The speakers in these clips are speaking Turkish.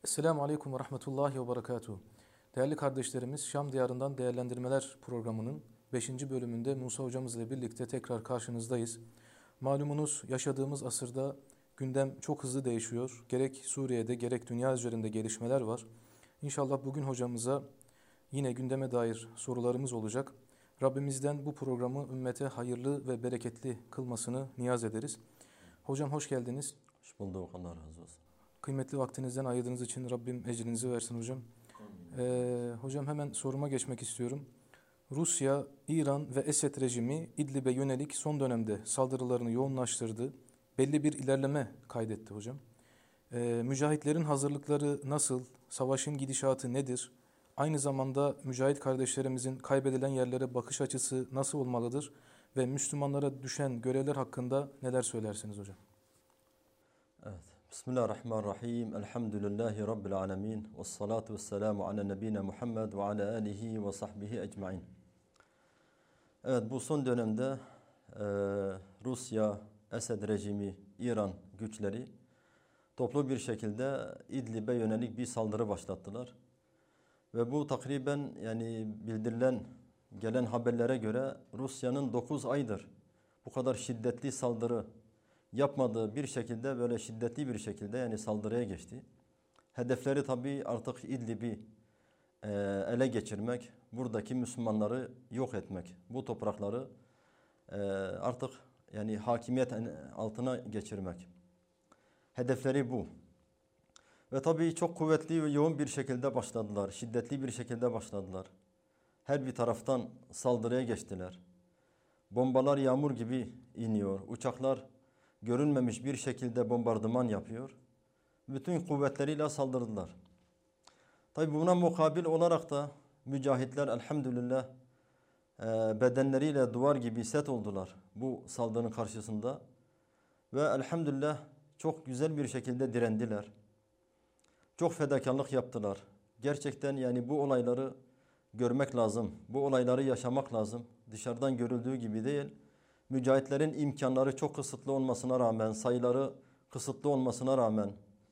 Esselamu Aleyküm ve Rahmetullahi ve Berekatuhu. Değerli kardeşlerimiz, Şam Diyarı'ndan Değerlendirmeler programının 5. bölümünde Musa hocamız ile birlikte tekrar karşınızdayız. Malumunuz yaşadığımız asırda gündem çok hızlı değişiyor. Gerek Suriye'de gerek dünya üzerinde gelişmeler var. İnşallah bugün hocamıza yine gündeme dair sorularımız olacak. Rabbimizden bu programı ümmete hayırlı ve bereketli kılmasını niyaz ederiz. Hocam hoş geldiniz. Hoş bulduk. Allah razı olsun. Kıymetli vaktinizden ayırdığınız için Rabbim ecrinizi versin hocam. Hocam hemen soruma geçmek istiyorum. Rusya, İran ve Esed rejimi İdlib'e yönelik son dönemde saldırılarını yoğunlaştırdı. Belli bir ilerleme kaydetti hocam. Mücahitlerin hazırlıkları nasıl? Savaşın gidişatı nedir? Aynı zamanda mücahit kardeşlerimizin kaybedilen yerlere bakış açısı nasıl olmalıdır? Ve Müslümanlara düşen görevler hakkında neler söylersiniz hocam? Evet. Bismillahirrahmanirrahim. Elhamdülillahi Rabbil alemin. Vessalatu vesselamu ala nebine Muhammed ve ala alihi ve sahbihi ecmain. Evet, bu son dönemde Rusya, Esed rejimi, İran güçleri toplu bir şekilde İdlib'e yönelik bir saldırı başlattılar. Ve bu takriben gelen haberlere göre Rusya'nın 9 aydır bu kadar şiddetli saldırı yapmadığı bir şekilde böyle şiddetli bir şekilde saldırıya geçti. Hedefleri tabii artık İdlib'i ele geçirmek, buradaki Müslümanları yok etmek, bu toprakları artık hakimiyet altına geçirmek. Hedefleri bu. Ve tabii çok kuvvetli ve yoğun bir şekilde başladılar, şiddetli bir şekilde başladılar. Her bir taraftan saldırıya geçtiler. Bombalar yağmur gibi iniyor, uçaklar görünmemiş bir şekilde bombardıman yapıyor. Bütün kuvvetleriyle saldırdılar. Tabi buna mukabil olarak da mücahitler elhamdülillah bedenleriyle duvar gibi set oldular bu saldırının karşısında. Ve elhamdülillah çok güzel bir şekilde direndiler. Çok fedakarlık yaptılar. Gerçekten bu olayları görmek lazım. Bu olayları yaşamak lazım. Dışarıdan görüldüğü gibi değil. Mücahitlerin imkanları çok kısıtlı olmasına rağmen, sayıları kısıtlı olmasına rağmen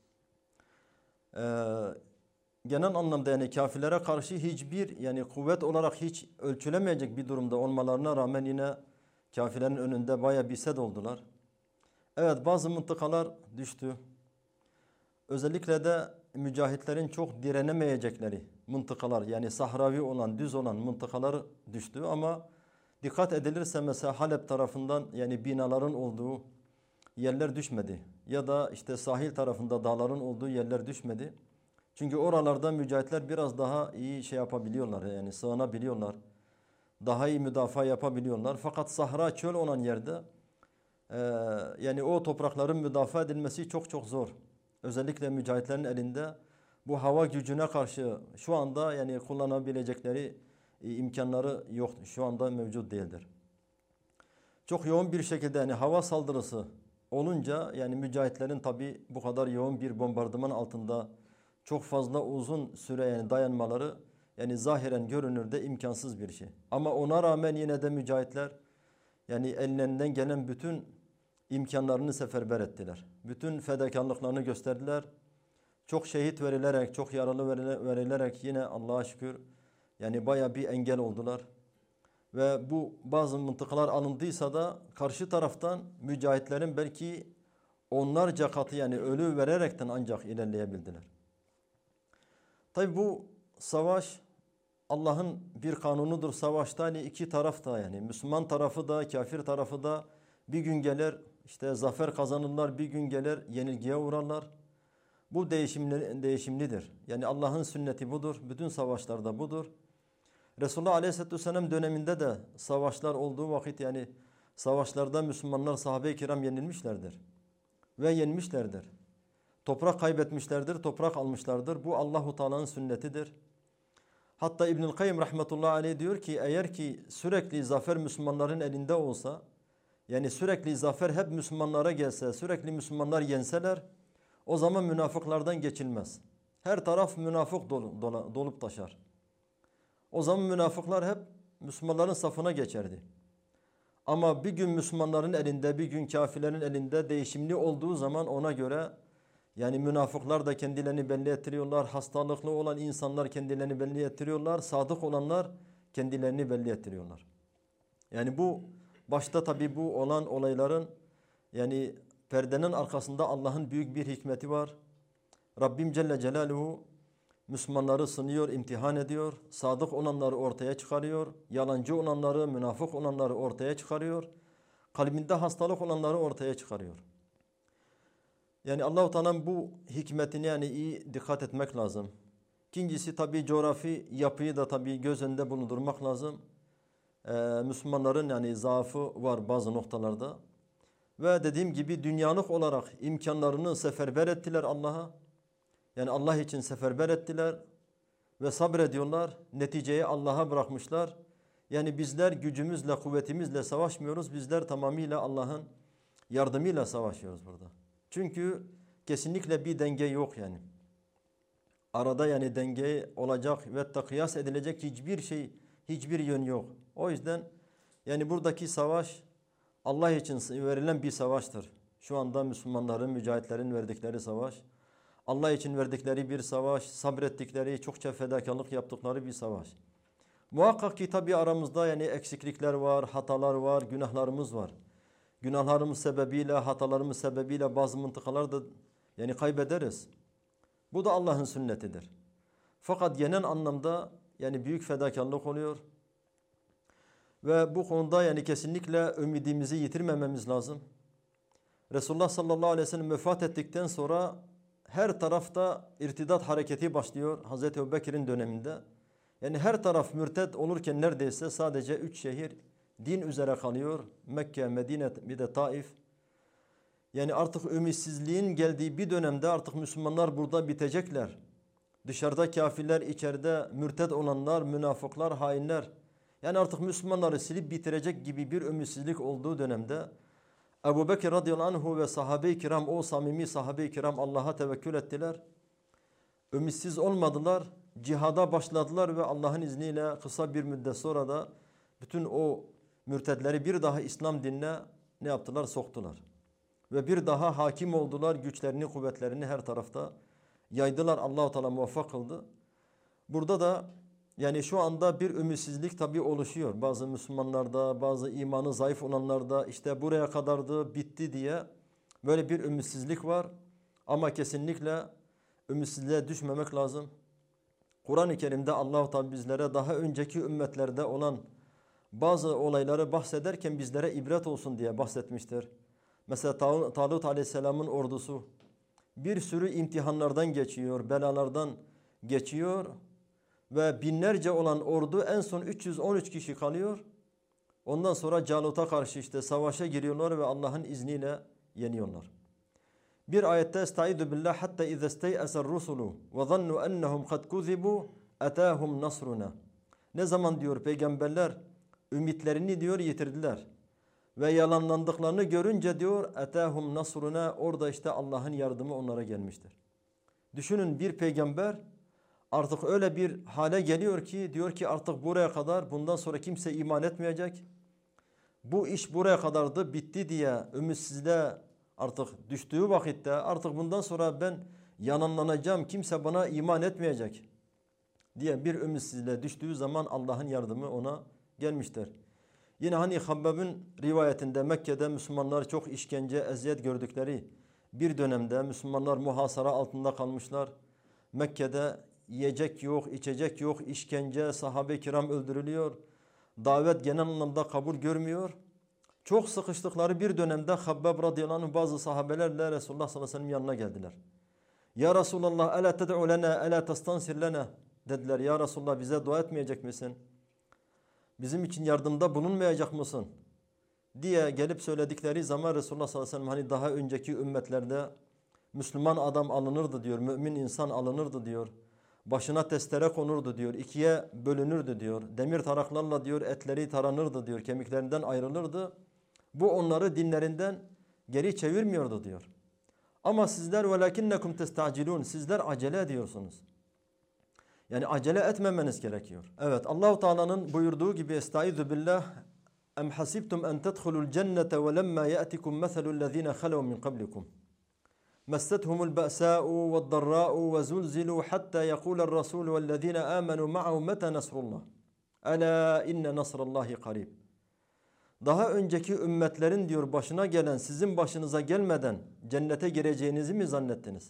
genel anlamda kafirlere karşı hiçbir kuvvet olarak hiç ölçülemeyecek bir durumda olmalarına rağmen yine kafirlerin önünde bayağı bir set oldular. Evet, bazı mıntıkalar düştü. Özellikle de mücahitlerin çok direnemeyecekleri mıntıkalar sahravi olan, düz olan mıntıkalar düştü ama dikkat edilirse mesela Halep tarafından binaların olduğu yerler düşmedi. Ya da sahil tarafında dağların olduğu yerler düşmedi. Çünkü oralarda mücahitler biraz daha iyi yapabiliyorlar, sığınabiliyorlar. Daha iyi müdafaa yapabiliyorlar. Fakat sahra, çöl olan yerde o toprakların müdafaa edilmesi çok çok zor. Özellikle mücahitlerin elinde bu hava gücüne karşı şu anda kullanabilecekleri imkanları yok. Şu anda mevcut değildir. Çok yoğun bir şekilde hava saldırısı olunca mücahitlerin tabi bu kadar yoğun bir bombardıman altında çok fazla uzun süre dayanmaları zahiren görünürde imkansız bir şey. Ama ona rağmen yine de mücahitler ellerinden gelen bütün imkanlarını seferber ettiler. Bütün fedakarlıklarını gösterdiler. Çok şehit verilerek, çok yaralı verilerek yine Allah'a şükür baya bir engel oldular. Ve bu bazı mıntıkalar alındıysa da karşı taraftan mücahitlerin belki onlarca katı ölü vererekten ancak ilerleyebildiler. Tabi bu savaş Allah'ın bir kanunudur. Savaşta iki taraf da Müslüman tarafı da kafir tarafı da bir gün gelir zafer kazanırlar, bir gün gelir yenilgiye uğrarlar. Bu değişimlidir. Allah'ın sünneti budur. Bütün savaşlarda budur. Resulullah Aleyhisselatü Vesselam döneminde de savaşlar olduğu vakit savaşlarda Müslümanlar, sahabe-i kiram yenilmişlerdir. Ve yenmişlerdir. Toprak kaybetmişlerdir, toprak almışlardır. Bu Allahu Teala'nın sünnetidir. Hatta İbnül Kayyim rahmetullahi aleyh diyor ki eğer ki sürekli zafer Müslümanların elinde olsa, sürekli zafer hep Müslümanlara gelse, sürekli Müslümanlar yenseler, o zaman münafıklardan geçilmez. Her taraf münafık dolup taşar. O zaman münafıklar hep Müslümanların safına geçerdi. Ama bir gün Müslümanların elinde, bir gün kafirlerin elinde değişimli olduğu zaman ona göre Yani münafıklar da kendilerini belli ettiriyorlar. Hastalıklı olan insanlar kendilerini belli ettiriyorlar. Sadık olanlar kendilerini belli ettiriyorlar. Yani bu başta tabi bu olan olayların yani perdenin arkasında Allah'ın büyük bir hikmeti var. Rabbim Celle Celaluhu Müslümanları sınıyor, imtihan ediyor. Sadık olanları ortaya çıkarıyor. Yalancı olanları, münafık olanları ortaya çıkarıyor. Kalbinde hastalık olanları ortaya çıkarıyor. Yani Allah-u Teala'nın bu hikmetine yani iyi dikkat etmek lazım. İkincisi tabi coğrafi yapıyı da tabi göz önünde bulundurmak lazım. Müslümanların yani zaafı var bazı noktalarda. Ve dediğim gibi dünyalık olarak imkanlarını seferber ettiler Allah'a. Yani Allah için seferber ettiler ve sabrediyorlar. Neticeyi Allah'a bırakmışlar. Yani bizler gücümüzle, kuvvetimizle savaşmıyoruz. Bizler tamamıyla Allah'ın yardımıyla savaşıyoruz burada. Çünkü kesinlikle bir denge yok yani. Arada yani denge olacak ve kıyas edilecek hiçbir şey, hiçbir yön yok. O yüzden yani buradaki savaş Allah için verilen bir savaştır. Şu anda Müslümanların, mücahitlerin verdikleri savaş. Allah için verdikleri bir savaş, sabrettikleri, çokça fedakarlık yaptıkları bir savaş. Muhakkak ki tabi aramızda yani eksiklikler var, hatalar var, günahlarımız var. Günahlarımız sebebiyle, hatalarımız sebebiyle bazı mıntıkalarda yani kaybederiz. Bu da Allah'ın sünnetidir. Fakat genel anlamda yani büyük fedakarlık oluyor. Ve bu konuda yani kesinlikle ümidimizi yitirmememiz lazım. Resulullah sallallahu aleyhi ve sellem vefat ettikten sonra her tarafta irtidat hareketi başlıyor Hazreti Ebubekir'in döneminde. Yani her taraf mürted olurken neredeyse sadece 3 şehir din üzere kalıyor. Mekke, Medine bir de Taif. Yani artık ümitsizliğin geldiği bir dönemde artık Müslümanlar burada bitecekler. Dışarıda kafirler, içeride mürted olanlar, münafıklar, hainler. Yani artık Müslümanları silip bitirecek gibi bir ümitsizlik olduğu dönemde Ebu Bekir radıyallahu anhu ve sahabe-i kiram, o samimi sahabe-i kiram Allah'a tevekkül ettiler. Ümitsiz olmadılar, cihada başladılar ve Allah'ın izniyle kısa bir müddet sonra da bütün o mürtedleri bir daha İslam dinine ne yaptılar? Soktular. Ve bir daha hakim oldular, güçlerini, kuvvetlerini her tarafta yaydılar. Allah-u Teala muvaffak kıldı. Burada da yani şu anda bir ümitsizlik tabii oluşuyor. Bazı Müslümanlarda, bazı imanı zayıf olanlarda işte buraya kadardı, bitti diye böyle bir ümitsizlik var. Ama kesinlikle ümitsizliğe düşmemek lazım. Kur'an-ı Kerim'de Allah-u Teala bizlere daha önceki ümmetlerde olan bazı olayları bahsederken bizlere ibret olsun diye bahsetmiştir. Mesela Talut Aleyhisselam'ın ordusu bir sürü imtihanlardan geçiyor, belalardan geçiyor. Ve binlerce olan ordu en son 313 kişi kalıyor. Ondan sonra Calut'a karşı işte savaşa giriyorlar ve Allah'ın izniyle yeniyorlar. Bir ayette estaizu billah hatta izâ stey'eser rusulu ve zannu ennehum kad kuzibu etâhum nasruna. Ne zaman diyor peygamberler ümitlerini diyor yitirdiler. Ve yalanlandıklarını görünce diyor etâhum nasruna, orada işte Allah'ın yardımı onlara gelmiştir. Düşünün bir peygamber artık öyle bir hale geliyor ki diyor ki artık buraya kadar, bundan sonra kimse iman etmeyecek. Bu iş buraya kadardı, bitti diye ümitsizliğe artık düştüğü vakitte artık bundan sonra ben yalanlanacağım, kimse bana iman etmeyecek diye bir ümitsizliğe düştüğü zaman Allah'ın yardımı ona gelmiştir. Yine hani Habbab'ın rivayetinde Mekke'de Müslümanlar çok işkence, eziyet gördükleri bir dönemde Müslümanlar muhasara altında kalmışlar. Mekke'de yiyecek yok, içecek yok, işkence, sahabe-i kiram öldürülüyor. Davet genel anlamda kabul görmüyor. Çok sıkıştıkları bir dönemde Habbab radıyallahu anh bazı sahabelerle Resulullah sallallahu aleyhi ve sellem yanına geldiler. Ya Resulallah, ela ted'u lena, ela testansir lena dediler. Ya Resulullah, bize dua etmeyecek misin? Bizim için yardımda bulunmayacak mısın? Diye gelip söyledikleri zaman Resulullah sallallahu aleyhi ve sellem hani daha önceki ümmetlerde Müslüman adam alınırdı diyor, mümin insan alınırdı diyor. Başına testere konurdu diyor, ikiye bölünürdü diyor. Demir taraklarla diyor etleri taranırdı diyor, kemiklerinden ayrılırdı. Bu onları dinlerinden geri çevirmiyordu diyor. Ama sizler velakinnekum testacilun, sizler acele ediyorsunuz. Yani acele etmemeniz gerekiyor. Evet, Allahu Teala'nın buyurduğu gibi estaizu billah em hasibtum en tedhulul cennete ve lemma ya'tikum meselul lezine halev min qablikum. مَسَّتْهُمُ الْبَأْسَاءُ وَالضَّرَّاءُ وَزُلْزِلُوا حَتَّى يَقُولَ الرَّسُولُ وَالَّذِينَ آمَنُوا مَعَهُ مَتَى نَصْرُ اللّٰهِ أَلَا إِنَّ نَصْرَ اللّٰهِ قَرِيبٌ. Daha önceki ümmetlerin diyor başına gelen sizin başınıza gelmeden cennete gireceğinizi mi zannettiniz?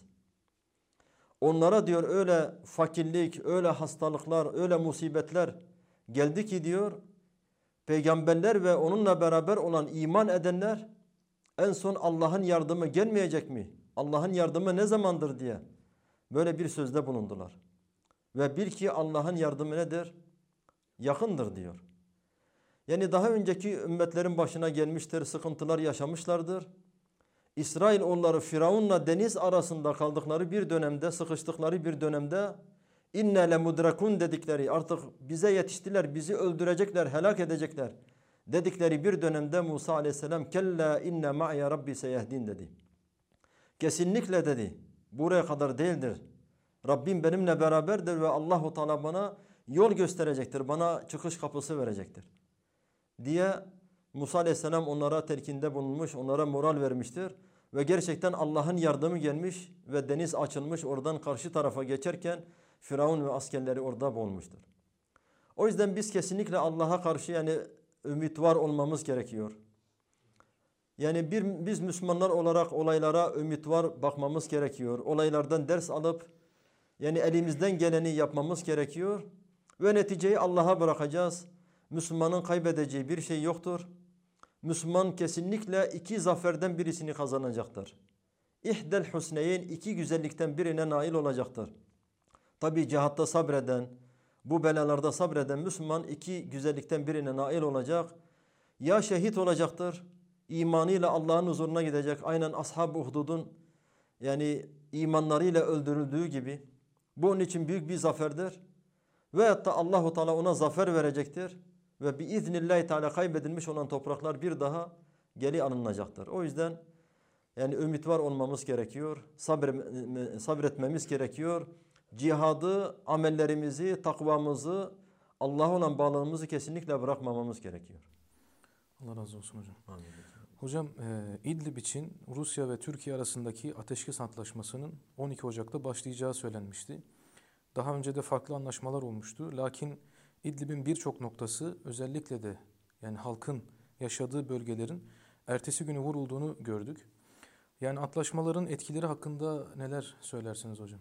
Onlara diyor öyle fakirlik, öyle hastalıklar, öyle musibetler geldi ki diyor peygamberler ve onunla beraber olan iman edenler en son Allah'ın yardımı gelmeyecek mi? Allah'ın yardımı ne zamandır diye böyle bir sözde bulundular. Ve bil ki Allah'ın yardımı nedir? Yakındır diyor. Yani daha önceki ümmetlerin başına gelmiştir, sıkıntılar yaşamışlardır. İsrailoğulları Firavun'la deniz arasında kaldıkları bir dönemde, sıkıştıkları bir dönemde inne lemudrakun dedikleri, artık bize yetiştiler, bizi öldürecekler, helak edecekler dedikleri bir dönemde Musa aleyhisselam kella inne ma'ya rabbi seyehdin dedi. Kesinlikle dedi, buraya kadar değildir. Rabbim benimle beraberdir ve Allahu Teala bana yol gösterecektir, bana çıkış kapısı verecektir diye Musa aleyhisselam onlara telkinde bulunmuş, onlara moral vermiştir. Ve gerçekten Allah'ın yardımı gelmiş ve deniz açılmış, oradan karşı tarafa geçerken Firavun ve askerleri orada boğulmuştur. O yüzden biz kesinlikle Allah'a karşı yani ümit var olmamız gerekiyor. Yani biz Müslümanlar olarak olaylara ümit var bakmamız gerekiyor. Olaylardan ders alıp yani elimizden geleni yapmamız gerekiyor. Ve neticeyi Allah'a bırakacağız. Müslümanın kaybedeceği bir şey yoktur. Müslüman kesinlikle iki zaferden birisini kazanacaktır. İhdel husneyn, iki güzellikten birine nail olacaktır. Tabi cihatta sabreden, bu belalarda sabreden Müslüman iki güzellikten birine nail olacak. Ya şehit olacaktır, imanıyla Allah'ın huzuruna gidecek. Aynen Ashab-ı Uhdud'un yani imanlarıyla öldürüldüğü gibi. Bu onun için büyük bir zaferdir. Veyahut da Allahu Teala ona zafer verecektir. Ve biiznillahü teala kaybedilmiş olan topraklar bir daha geri alınacaktır. O yüzden yani ümit var olmamız gerekiyor. Sabretmemiz gerekiyor. Cihadı, amellerimizi, takvamızı, Allah'a olan bağlılığımızı kesinlikle bırakmamamız gerekiyor. Allah razı olsun hocam. Amin. Hocam İdlib için Rusya ve Türkiye arasındaki ateşkes antlaşmasının 12 Ocak'ta başlayacağı söylenmişti. Daha önce de farklı anlaşmalar olmuştu. Lakin İdlib'in birçok noktası özellikle de yani halkın yaşadığı bölgelerin ertesi günü vurulduğunu gördük. Yani antlaşmaların etkileri hakkında neler söylersiniz hocam?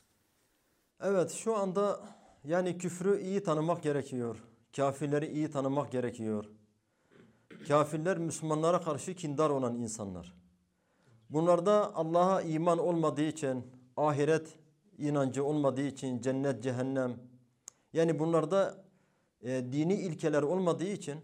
Evet, şu anda yani küfrü iyi tanımak gerekiyor. Kafirleri iyi tanımak gerekiyor. Kafirler Müslümanlara karşı kindar olan insanlar. Bunlarda Allah'a iman olmadığı için, ahiret inancı olmadığı için, cennet, cehennem, yani bunlarda dini ilkeler olmadığı için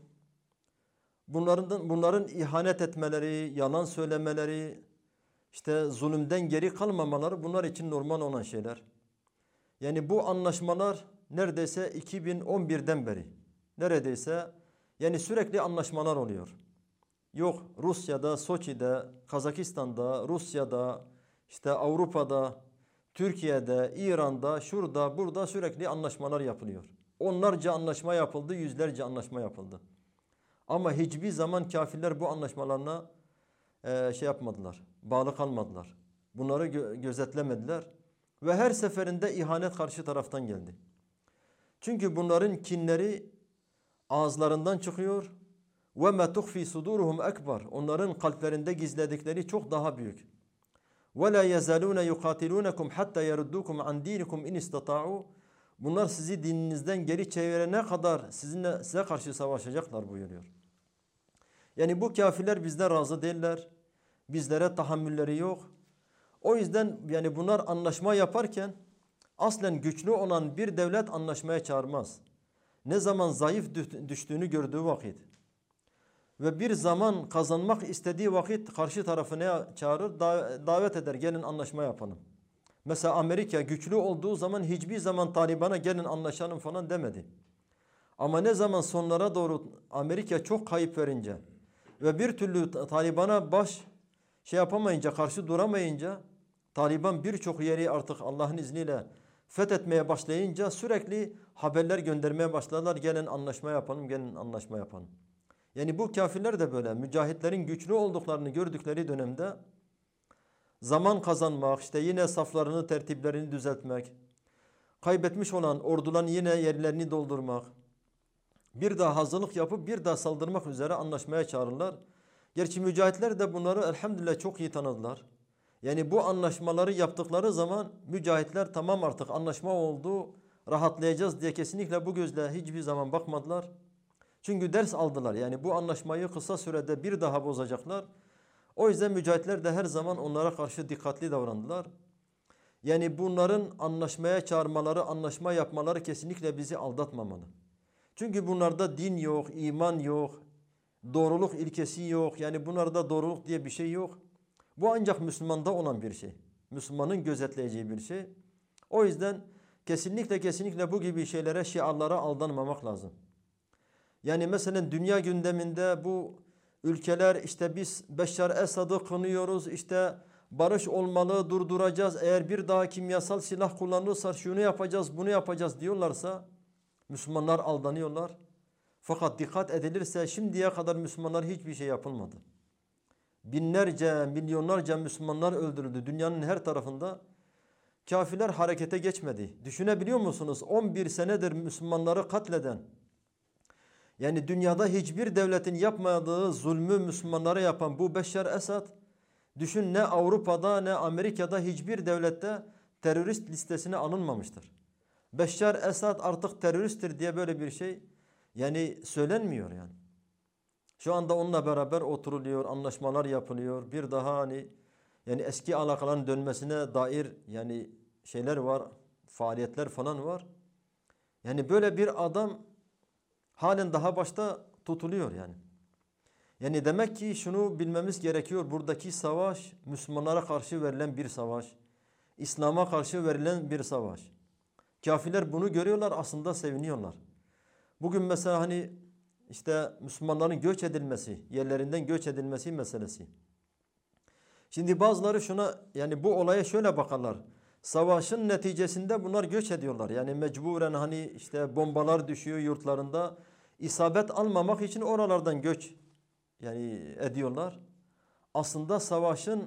bunların ihanet etmeleri, yalan söylemeleri, işte zulümden geri kalmamaları bunlar için normal olan şeyler. Yani bu anlaşmalar neredeyse 2011'den beri neredeyse yani sürekli anlaşmalar oluyor. Yok Rusya'da, Soçi'de, Kazakistan'da, Rusya'da, işte Avrupa'da, Türkiye'de, İran'da, şurada, burada sürekli anlaşmalar yapılıyor. Onlarca anlaşma yapıldı, yüzlerce anlaşma yapıldı. Ama hiçbir zaman kafirler bu anlaşmalarına yapmadılar, bağlı kalmadılar. Bunları gözetlemediler ve her seferinde ihanet karşı taraftan geldi. Çünkü bunların kinleri ağızlarından çıkıyor. وَمَا تُخْفِي صُدُورُهُمْ ekber. Onların kalplerinde gizledikleri çok daha büyük. وَلَا يَزَالُونَ يُقَاتِلُونَكُمْ حَتَّى يَرُدُّوكُمْ عَنْ دِينِكُمْ اِنْ اسْتَطَاعُوا. Bunlar sizi dininizden geri çevirene kadar size karşı savaşacaklar buyuruyor. Yani bu kafirler bizden razı değiller. Bizlere tahammülleri yok. O yüzden yani bunlar anlaşma yaparken aslen güçlü olan bir devlet anlaşmaya çağırmaz. Ne zaman zayıf düştüğünü gördüğü vakit ve bir zaman kazanmak istediği vakit karşı tarafı ne çağırır? Davet eder, gelin anlaşma yapalım. Mesela Amerika güçlü olduğu zaman hiçbir zaman Taliban'a gelin anlaşalım falan demedi. Ama ne zaman sonlara doğru Amerika çok kayıp verince ve bir türlü Taliban'a yapamayınca, karşı duramayınca, Taliban birçok yeri artık Allah'ın izniyle fethetmeye başlayınca sürekli haberler göndermeye başladılar. Gelin anlaşma yapalım, gelin anlaşma yapalım. Yani bu kafirler de böyle mücahitlerin güçlü olduklarını gördükleri dönemde zaman kazanmak, işte yine saflarını, tertiplerini düzeltmek, kaybetmiş olan orduların yine yerlerini doldurmak, bir daha hazırlık yapıp bir daha saldırmak üzere anlaşmaya çağırırlar. Gerçi mücahitler de bunları elhamdülillah çok iyi tanıdılar. Yani bu anlaşmaları yaptıkları zaman mücahitler tamam artık anlaşma oldu, rahatlayacağız diye kesinlikle bu gözle hiçbir zaman bakmadılar. Çünkü ders aldılar. Yani bu anlaşmayı kısa sürede bir daha bozacaklar. O yüzden mücahitler de her zaman onlara karşı dikkatli davrandılar. Yani bunların anlaşmaya çağırmaları, anlaşma yapmaları kesinlikle bizi aldatmamalı. Çünkü bunlarda din yok, iman yok, doğruluk ilkesi yok. Yani bunlarda doğruluk diye bir şey yok. Bu ancak Müslümanda olan bir şey. Müslümanın gözetleyeceği bir şey. O yüzden kesinlikle bu gibi şeylere, şiarlara aldanmamak lazım. Yani mesela dünya gündeminde bu ülkeler işte biz Beşşar Esad'ı kınıyoruz, işte barış olmalı, durduracağız. Eğer bir daha kimyasal silah kullanırsa şunu yapacağız, bunu yapacağız diyorlarsa Müslümanlar aldanıyorlar. Fakat dikkat edilirse şimdiye kadar Müslümanlar hiçbir şey yapılmadı. Binlerce, milyonlarca Müslümanlar öldürüldü dünyanın her tarafında. Kafirler harekete geçmedi. Düşünebiliyor musunuz? 11 senedir Müslümanları katleden, yani dünyada hiçbir devletin yapmadığı zulmü Müslümanlara yapan bu Beşşar Esad, düşün ne Avrupa'da ne Amerika'da hiçbir devlette terörist listesine alınmamıştır. Beşşar Esad artık teröristtir diye böyle bir şey yani söylenmiyor yani. Şu anda onunla beraber oturuluyor, anlaşmalar yapılıyor. Bir daha yani eski alakaların dönmesine dair yani şeyler var, faaliyetler falan var. Yani böyle bir adam halen daha başta tutuluyor yani. Yani demek ki şunu bilmemiz gerekiyor. Buradaki savaş Müslümanlara karşı verilen bir savaş. İslam'a karşı verilen bir savaş. Kafirler bunu görüyorlar, aslında seviniyorlar. Bugün mesela işte Müslümanların göç edilmesi, yerlerinden göç edilmesi meselesi. Şimdi bazıları şuna yani bu olaya şöyle bakarlar. Savaşın neticesinde bunlar göç ediyorlar. Yani mecburen işte bombalar düşüyor yurtlarında. İsabet almamak için oralardan göç yani ediyorlar. Aslında savaşın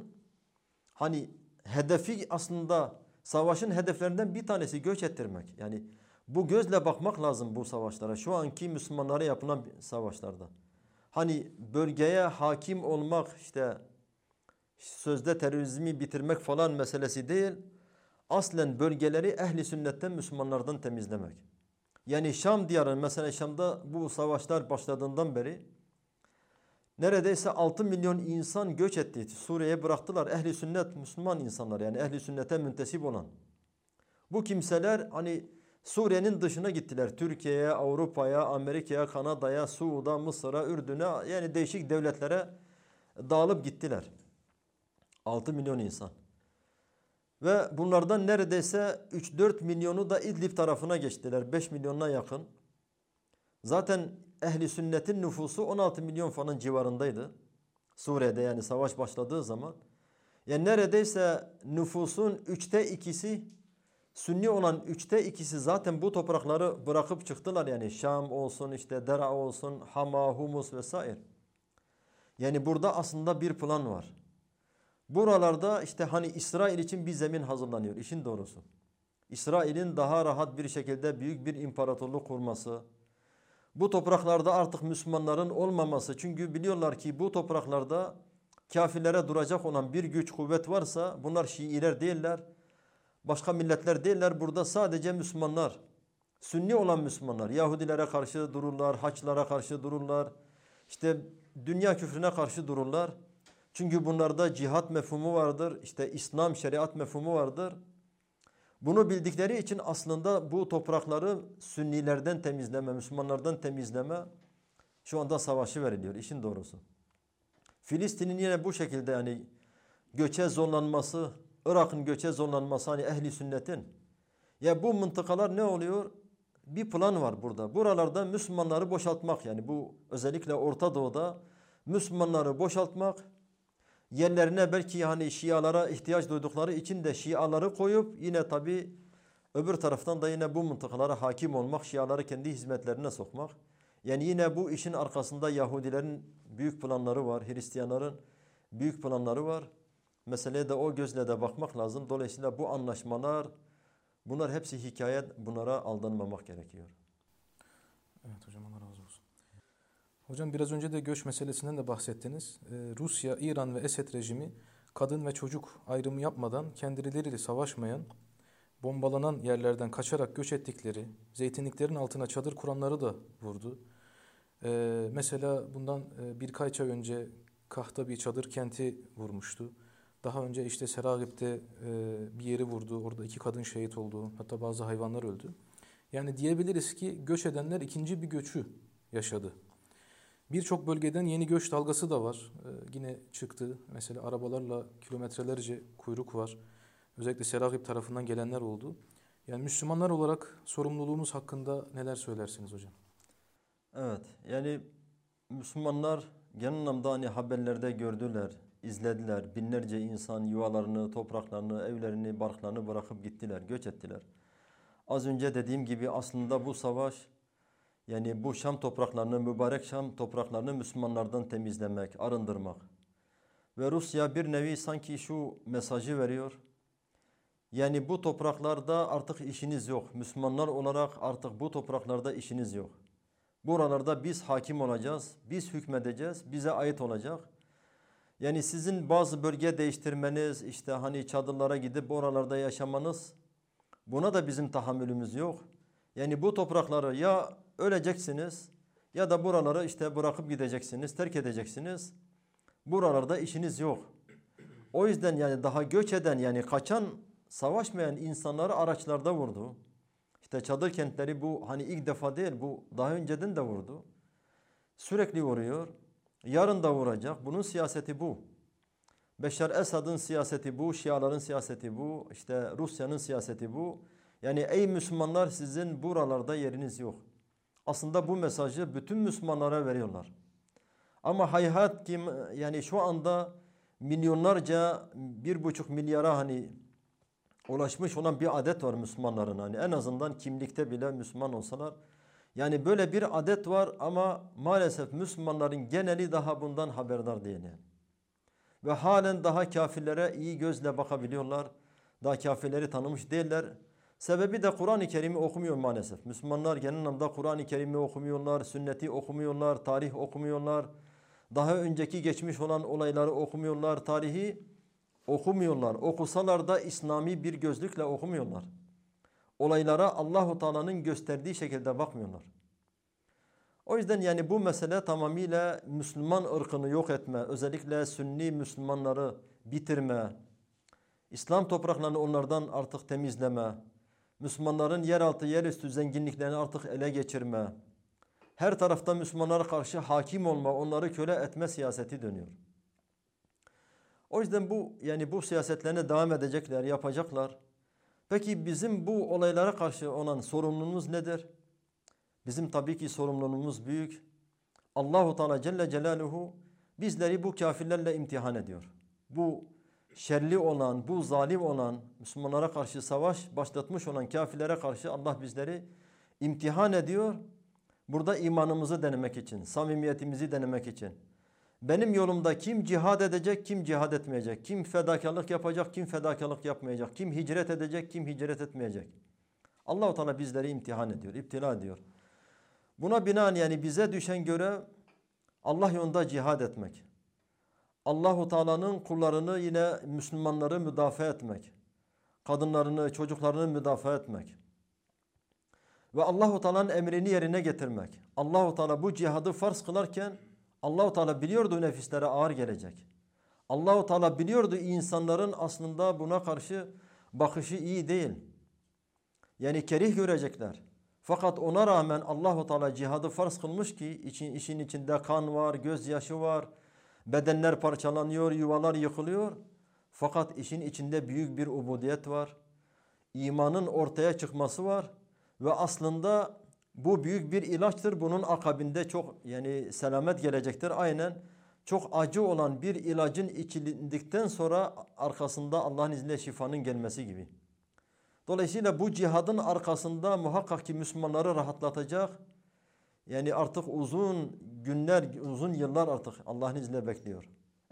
hedefi savaşın hedeflerinden bir tanesi göç ettirmek. Yani bu gözle bakmak lazım bu savaşlara. Şu anki Müslümanlara yapılan savaşlarda. Bölgeye hakim olmak, işte sözde terörizmi bitirmek falan meselesi değil. Aslen bölgeleri ehli sünnetten, Müslümanlardan temizlemek. Yani Şam diyarı, mesela Şam'da bu savaşlar başladığından beri neredeyse 6 milyon insan göç etti. Suriye'ye bıraktılar. Ehli sünnet Müslüman insanlar, yani ehli sünnete müntesip olan. Bu kimseler Suriye'nin dışına gittiler. Türkiye'ye, Avrupa'ya, Amerika'ya, Kanada'ya, Suud'a, Mısır'a, Ürdün'e, yani değişik devletlere dağılıp gittiler. 6 milyon insan. Ve bunlardan neredeyse 3-4 milyonu da İdlib tarafına geçtiler. 5 milyonuna yakın. Zaten ehli sünnetin nüfusu 16 milyon falan civarındaydı. Suriye'de, yani savaş başladığı zaman. Yani neredeyse nüfusun 2/3, Sünni olan 2/3 zaten bu toprakları bırakıp çıktılar. Yani Şam olsun, işte Dera olsun, Hama, Humus vesaire. Yani burada aslında bir plan var. Buralarda işte İsrail için bir zemin hazırlanıyor, işin doğrusu. İsrail'in daha rahat bir şekilde büyük bir imparatorluk kurması. Bu topraklarda artık Müslümanların olmaması. Çünkü biliyorlar ki bu topraklarda kafirlere duracak olan bir güç, kuvvet varsa bunlar Şiiler değiller. Başka milletler değiller. Burada sadece Müslümanlar. Sünni olan Müslümanlar. Yahudilere karşı dururlar, Haçlara karşı dururlar. İşte dünya küfrüne karşı dururlar. Çünkü bunlarda cihat mefhumu vardır. İşte İslam şeriat mefhumu vardır. Bunu bildikleri için aslında bu toprakları Sünnilerden temizleme, Müslümanlardan temizleme şu anda savaşı veriliyor, işin doğrusu. Filistin'in yine bu şekilde göçe zorlanması, Irak'ın göçe zorlanması ehli sünnetin. Ya bu mıntıkalar ne oluyor? Bir plan var burada. Buralarda Müslümanları boşaltmak, yani bu özellikle Orta Doğu'da Müslümanları boşaltmak, yerlerine belki Şialara ihtiyaç duydukları için de Şiaları koyup yine tabi öbür taraftan da yine bu mıntıkalara hakim olmak, Şiaları kendi hizmetlerine sokmak. Yani yine bu işin arkasında Yahudilerin büyük planları var, Hristiyanların büyük planları var. Meseleye de o gözle de bakmak lazım. Dolayısıyla bu anlaşmalar, bunlar hepsi hikaye, bunlara aldanmamak gerekiyor. Evet hocam, Allah razı olsun. Hocam biraz önce de göç meselesinden de bahsettiniz. Rusya, İran ve Esed rejimi kadın ve çocuk ayrımı yapmadan kendileriyle savaşmayan, bombalanan yerlerden kaçarak göç ettikleri, zeytinliklerin altına çadır kuranları da vurdu. Mesela bundan birkaç ay önce Kahta bir çadır kenti vurmuştu. Daha önce işte Seragip'te bir yeri vurdu. Orada 2 kadın şehit oldu. Hatta bazı hayvanlar öldü. Yani diyebiliriz ki göç edenler ikinci bir göçü yaşadı. Birçok bölgeden yeni göç dalgası da var. Yine çıktı. Mesela arabalarla kilometrelerce kuyruk var. Özellikle Seragip tarafından gelenler oldu. Yani Müslümanlar olarak sorumluluğumuz hakkında neler söylersiniz hocam? Evet, yani Müslümanlar genel anlamda hani haberlerde gördüler, izlediler. Binlerce insan yuvalarını, topraklarını, evlerini, barklarını bırakıp gittiler, göç ettiler. Az önce dediğim gibi aslında bu savaş, yani bu Şam topraklarını, mübarek Şam topraklarını Müslümanlardan temizlemek, arındırmak. Ve Rusya bir nevi sanki şu mesajı veriyor. Yani bu topraklarda artık işiniz yok. Müslümanlar olarak artık bu topraklarda işiniz yok. Buralarda biz hakim olacağız, biz hükmedeceğiz, bize ait olacak. Yani sizin bazı bölge değiştirmeniz, işte hani çadırlara gidip oralarda yaşamanız, buna da bizim tahammülümüz yok. Yani bu toprakları ya öleceksiniz ya da buraları işte bırakıp gideceksiniz, terk edeceksiniz. Buralarda işiniz yok. O yüzden yani daha göç eden, yani kaçan, savaşmayan insanları araçlarda vurdu. İşte çadır kentleri bu hani ilk defa değil, bu daha önceden de vurdu. Sürekli vuruyor. Yarın da vuracak. Bunun siyaseti bu. Beşar Esad'ın siyaseti bu, Şiaların siyaseti bu, işte Rusya'nın siyaseti bu. Yani ey Müslümanlar, sizin buralarda yeriniz yok. Aslında bu mesajı bütün Müslümanlara veriyorlar. Ama hayhat kim, yani şu anda milyonlarca, 1,5 milyara hani ulaşmış olan bir adet var Müslümanların, hani en azından kimlikte bile Müslüman olsalar. Yani böyle bir adet var ama maalesef Müslümanların geneli daha bundan haberdar değil. Yani. Ve halen daha kafirlere iyi gözle bakabiliyorlar. Daha kafirleri tanımış değiller. Sebebi de Kur'an-ı Kerim'i okumuyor maalesef. Müslümanlar genel anlamda Kur'an-ı Kerim'i okumuyorlar, sünneti okumuyorlar, tarih okumuyorlar. Daha önceki geçmiş olan olayları okumuyorlar, tarihi okumuyorlar. Okusalar da İslami bir gözlükle okumuyorlar. Olaylara Allahu Teala'nın gösterdiği şekilde bakmıyorlar. O yüzden yani bu mesele tamamıyla Müslüman ırkını yok etme, özellikle Sünni Müslümanları bitirme, İslam topraklarını onlardan artık temizleme, Müslümanların yeraltı yerüstü zenginliklerini artık ele geçirme, her tarafta Müslümanlara karşı hakim olma, onları köle etme siyaseti dönüyor. O yüzden bu siyasetlerine devam edecekler, yapacaklar. Peki bizim bu olaylara karşı olan sorumluluğumuz nedir? Bizim tabii ki sorumluluğumuz büyük. Allahu Teala Celle Celaluhu bizleri bu kafirlerle imtihan ediyor. Bu şerli olan, bu zalim olan, Müslümanlara karşı savaş başlatmış olan kafirlere karşı Allah bizleri imtihan ediyor. Burada imanımızı denemek için, samimiyetimizi denemek için. Benim yolumda kim cihad edecek, kim cihad etmeyecek, kim fedakarlık yapacak, kim fedakarlık yapmayacak, kim hicret edecek, kim hicret etmeyecek. Allah-u Teala bizleri imtihan ediyor, iptila ediyor. Buna binaen yani bize düşen görev Allah yolunda cihad etmek. Allahu Teala'nın kullarını, yine Müslümanları müdafaa etmek. Kadınlarını, çocuklarını müdafaa etmek. Ve Allahu Teala'nın emrini yerine getirmek. Allahu Teala bu cihadı farz kılarken Allahu Teala biliyordu nefislere ağır gelecek. Allahu Teala biliyordu insanların aslında buna karşı bakışı iyi değil. Yani kerih görecekler. Fakat ona rağmen Allahu Teala cihadı farz kılmış ki işin içinde kan var, gözyaşı var, bedenler parçalanıyor, yuvalar yıkılıyor. Fakat işin içinde büyük bir ubudiyet var. İmanın ortaya çıkması var ve aslında bu büyük bir ilaçtır. Bunun akabinde çok yani selamet gelecektir. Aynen çok acı olan bir ilacın içildikten sonra arkasında Allah'ın izniyle şifanın gelmesi gibi. Dolayısıyla bu cihadın arkasında muhakkak ki Müslümanları rahatlatacak, yani artık uzun günler, uzun yıllar artık Allah'ın izniyle bekliyor.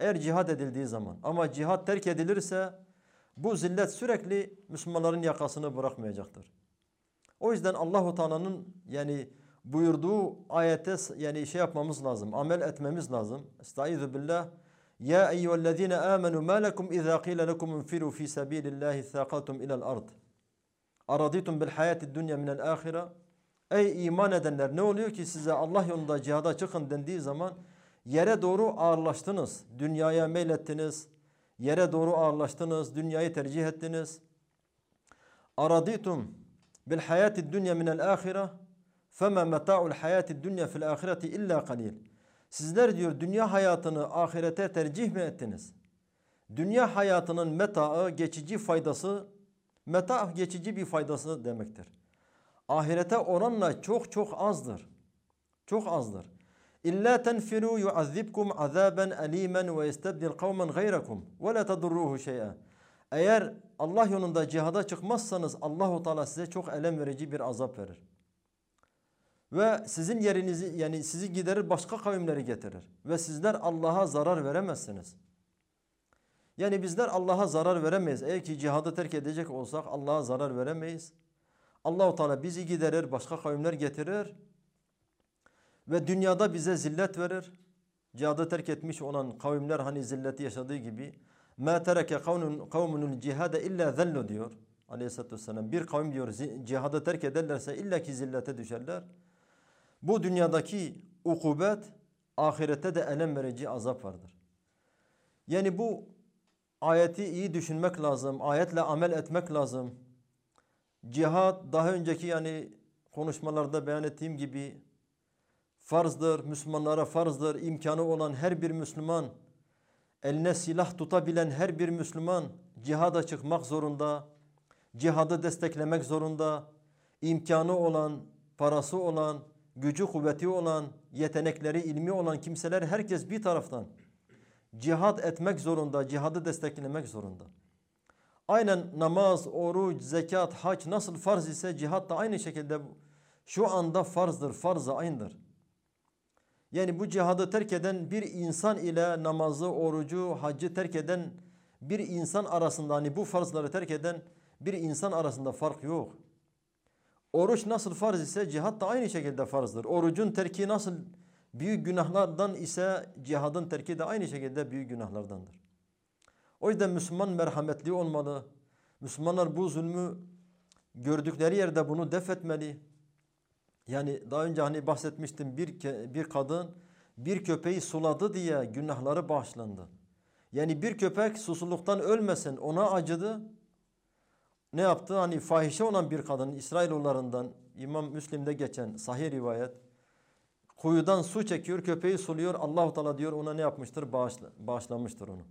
Eğer cihad edildiği zaman. Ama cihad terk edilirse bu zillet sürekli Müslümanların yakasını bırakmayacaktır. O yüzden Allahu Teala'nın yani buyurduğu ayete yani şey yapmamız lazım. Amel etmemiz lazım. Estaizu billah. Ya eyyühellezine amenu ma lekum izâ qîle lekum infiru fî sebîlillâhi thâkaltum ilel ard. Araditum bil hayâtid dünya minel âhire. Ey iman edenler, ne oluyor ki size Allah yolunda cihada çıkın dendiği zaman yere doğru ağırlaştınız. Dünyaya meylettiniz. Yere doğru ağırlaştınız. Dünyayı tercih ettiniz. Araditum bil hayâtid dünya minel âhire. Fema meta'ul hayâtid dünya fil âhireti illa qalil. Sizler diyor dünya hayatını ahirete tercih mi ettiniz? Dünya hayatının metaı, geçici faydası, meta geçici bir faydası demektir. Ahirete oranla çok çok azdır. Çok azdır. İlla tenfiru yu'azzibkum azaben alimen ve yestebdil kavmen gayrakum ve la tadurruhu şey'a. Eğer Allah yolunda cihada çıkmazsanız Allahu Teala size çok elem verici bir azap verir. Ve sizin yerinizi yani sizi giderir başka kavimleri getirir. Ve sizler Allah'a zarar veremezsiniz. Yani bizler Allah'a zarar veremeyiz. Eğer ki cihadı terk edecek olsak Allah'a zarar veremeyiz. Allah-u Teala bizi giderir, başka kavimler getirir. Ve dünyada bize zillet verir. Cihadı terk etmiş olan kavimler hani zilleti yaşadığı gibi. مَا تَرَكَ قَوْمُنُ الْجِهَادَ اِلَّا ذَلُّ diyor. Aleyhisselatü Vesselam. Bir kavim diyor cihadı terk ederlerse illa ki zillete düşerler. Bu dünyadaki ukubet, ahirette de elem verici azap vardır. Yani bu ayeti iyi düşünmek lazım. Ayetle amel etmek lazım. Cihad daha önceki yani konuşmalarda beyan ettiğim gibi farzdır. Müslümanlara farzdır. İmkanı olan her bir Müslüman, eline silah tutabilen her bir Müslüman cihada çıkmak zorunda. Cihadı desteklemek zorunda. İmkanı olan, parası olan, gücü kuvveti olan, yetenekleri, ilmi olan kimseler herkes bir taraftan cihad etmek zorunda, cihadı desteklemek zorunda. Aynen namaz, oruç, zekat, hac nasıl farz ise cihat da aynı şekilde şu anda farzdır, farz-ı aynıdır. Yani bu cihadı terk eden bir insan ile namazı, orucu, haccı terk eden bir insan arasında hani bu farzları terk eden bir insan arasında fark yok. Oruç nasıl farz ise cihat da aynı şekilde farzdır. Orucun terki nasıl büyük günahlardan ise cihadın terki de aynı şekilde büyük günahlardandır. O yüzden Müslüman merhametli olmalı. Müslümanlar bu zulmü gördükleri yerde bunu def etmeli. Yani daha önce hani bahsetmiştim bir kadın bir köpeği suladı diye günahları bağışlandı. Yani bir köpek susuzluktan ölmesin ona acıdı. Ne yaptı? Hani fahişe olan bir kadın İsrailoğullarından İmam Müslim'de geçen sahih rivayet. Kuyudan su çekiyor, köpeği suluyor. Allah-u Teala diyor ona ne yapmıştır? Bağışlamıştır onu.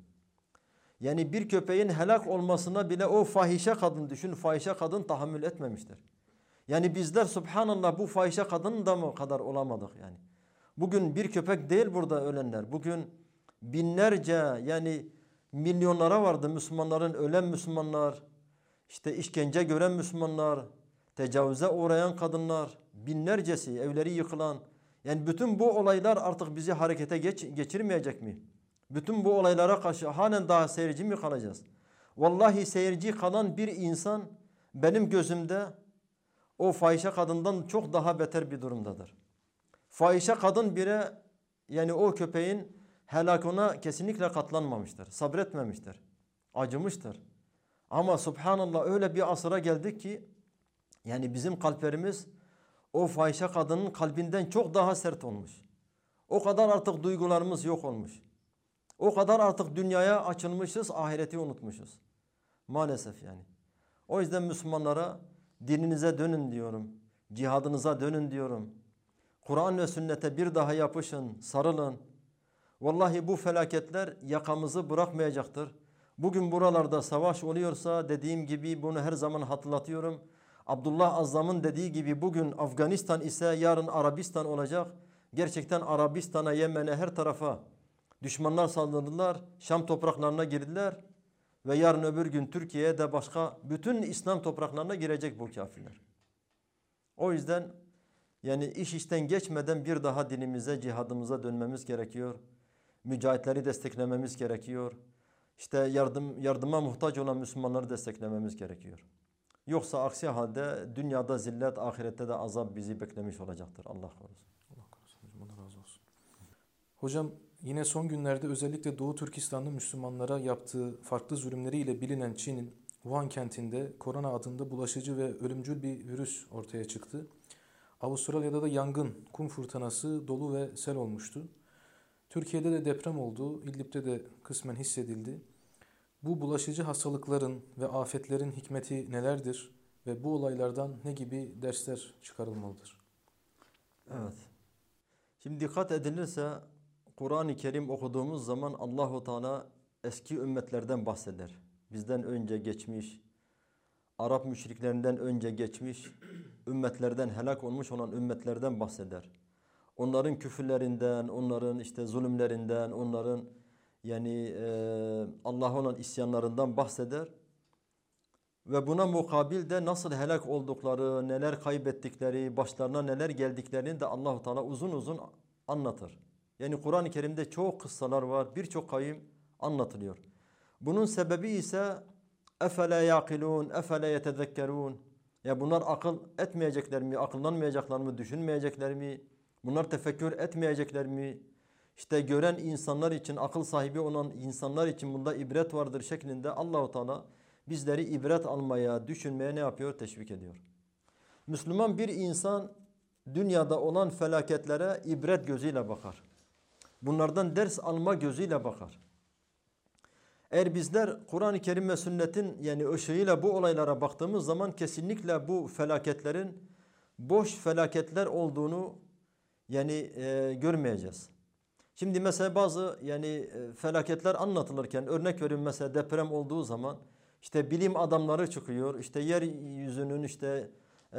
Yani bir köpeğin helak olmasına bile o fahişe kadın düşün. Fahişe kadın tahammül etmemiştir. Yani bizler subhanallah bu fahişe kadının da mı kadar olamadık yani. Bugün bir köpek değil burada ölenler. Bugün binlerce yani milyonlara vardı Müslümanların ölen Müslümanlar. İşte işkence gören Müslümanlar, tecavüze uğrayan kadınlar, binlercesi evleri yıkılan. Yani bütün bu olaylar artık bizi harekete geçirmeyecek mi? Bütün bu olaylara karşı halen daha seyirci mi kalacağız? Vallahi seyirci kalan bir insan benim gözümde o fahişe kadından çok daha beter bir durumdadır. Fahişe kadın bile yani o köpeğin helakına kesinlikle katlanmamıştır, sabretmemiştir, acımıştır. Ama subhanallah öyle bir asıra geldik ki yani bizim kalplerimiz o fahişe kadının kalbinden çok daha sert olmuş. O kadar artık duygularımız yok olmuş. O kadar artık dünyaya açılmışız, ahireti unutmuşuz. Maalesef yani. O yüzden Müslümanlara dininize dönün diyorum. Cihadınıza dönün diyorum. Kur'an ve sünnete bir daha yapışın, sarılın. Vallahi bu felaketler yakamızı bırakmayacaktır. Bugün buralarda savaş oluyorsa dediğim gibi bunu her zaman hatırlatıyorum. Abdullah Azzam'ın dediği gibi bugün Afganistan ise yarın Arabistan olacak. Gerçekten Arabistan'a, Yemen'e her tarafa düşmanlar saldırdılar. Şam topraklarına girdiler. Ve yarın öbür gün Türkiye'ye de başka bütün İslam topraklarına girecek bu kafirler. O yüzden yani iş işten geçmeden bir daha dinimize, cihadımıza dönmemiz gerekiyor. Mücahitleri desteklememiz gerekiyor. İşte yardıma muhtaç olan Müslümanları desteklememiz gerekiyor. Yoksa aksi halde dünyada zillet, ahirette de azap bizi beklemiş olacaktır. Allah korusun. Allah korusun hocam, Allah razı olsun. Hocam yine son günlerde özellikle Doğu Türkistan'da Müslümanlara yaptığı farklı zulümleriyle bilinen Çin'in Wuhan kentinde korona adında bulaşıcı ve ölümcül bir virüs ortaya çıktı. Avustralya'da da yangın, kum fırtınası, dolu ve sel olmuştu. Türkiye'de de deprem oldu, İdlib'de de kısmen hissedildi. Bu bulaşıcı hastalıkların ve afetlerin hikmeti nelerdir ve bu olaylardan ne gibi dersler çıkarılmalıdır? Evet. Şimdi dikkat edilirse Kur'an-ı Kerim okuduğumuz zaman Allahu Teala eski ümmetlerden bahseder. Bizden önce geçmiş, Arap müşriklerinden önce geçmiş, ümmetlerden helak olmuş olan ümmetlerden bahseder. Onların küfürlerinden, onların işte zulümlerinden, onların yani Allah'a olan isyanlarından bahseder. Ve buna mukabil de nasıl helak oldukları, neler kaybettikleri, başlarına neler geldiklerini de Allah-u Teala uzun uzun anlatır. Yani Kur'an-ı Kerim'de çok kıssalar var, birçok kavim anlatılıyor. Bunun sebebi ise اَفَلَا يَعْقِلُونَ اَفَلَا يَتَذَكَّرُونَ. Ya bunlar akıl etmeyecekler mi, akıllanmayacaklar mı, düşünmeyecekler mi? Bunlar tefekkür etmeyecekler mi? İşte gören insanlar için, akıl sahibi olan insanlar için bunda ibret vardır şeklinde Allah-u Teala bizleri ibret almaya, düşünmeye ne yapıyor? Teşvik ediyor. Müslüman bir insan dünyada olan felaketlere ibret gözüyle bakar. Bunlardan ders alma gözüyle bakar. Eğer bizler Kur'an-ı Kerim ve sünnetin yani ışığıyla bu olaylara baktığımız zaman kesinlikle bu felaketlerin boş felaketler olduğunu yani görmeyeceğiz. Şimdi mesela bazı yani felaketler anlatılırken örnek veriyorum, mesela deprem olduğu zaman işte bilim adamları çıkıyor. İşte yeryüzünün işte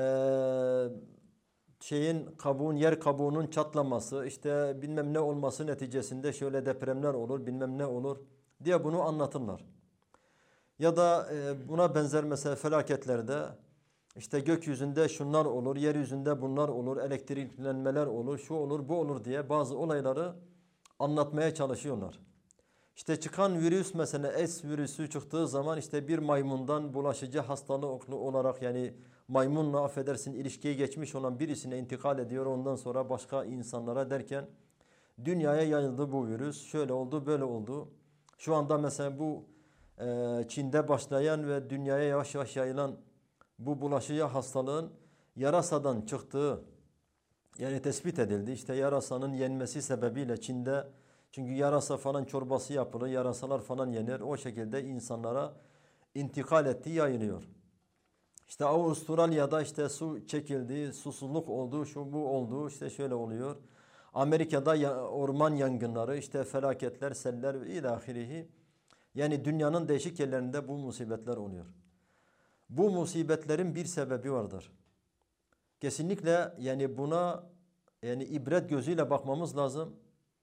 yer kabuğunun çatlaması, işte bilmem ne olması neticesinde şöyle depremler olur, bilmem ne olur diye bunu anlatırlar. Ya da buna benzer mesela felaketlerde işte gökyüzünde şunlar olur, yeryüzünde bunlar olur, elektriklenmeler olur, şu olur, bu olur diye bazı olayları anlatmaya çalışıyorlar. İşte çıkan virüs mesela S virüsü çıktığı zaman işte bir maymundan bulaşıcı hastalık olarak yani maymunla affedersin ilişkiye geçmiş olan birisine intikal ediyor. Ondan sonra başka insanlara derken dünyaya yayıldı bu virüs. Şöyle oldu, böyle oldu. Şu anda mesela bu Çin'de başlayan ve dünyaya yavaş yavaş yayılan bu bulaşıcı hastalığın yarasadan çıktığı yani tespit edildi. İşte yarasanın yenmesi sebebiyle Çin'de, çünkü yarasa falan çorbası yapılır, yarasalar falan yenir. O şekilde insanlara intikal ettiği yayılıyor. İşte Avustralya'da işte su çekildi, susuzluk oldu, şu bu oldu, işte şöyle oluyor. Amerika'da orman yangınları, işte felaketler, seller ilahirihi. Yani dünyanın değişik yerlerinde bu musibetler oluyor. Bu musibetlerin bir sebebi vardır. Kesinlikle yani buna yani ibret gözüyle bakmamız lazım.